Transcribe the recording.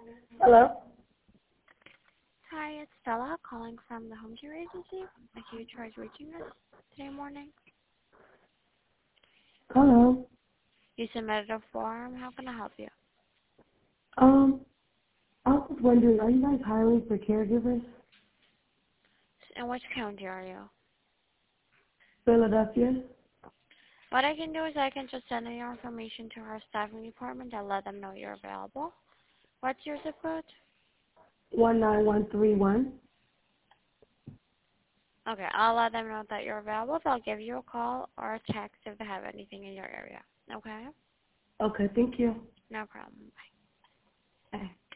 Hello? Hi, it's Stella calling from the home care agency. You tried reaching us today morning. Hello. You submitted a form. How can I help you? I was wondering, are you guys hiring for caregivers? In which county are you? Philadelphia? What I can do is I can just send in your information to our staffing department and let them know you're available. What's your zip code? 19131. Okay, I'll let them know that you're available. They'll give you a call or a text if they have anything in your area. Okay? Okay, thank you. No problem. Bye. Bye.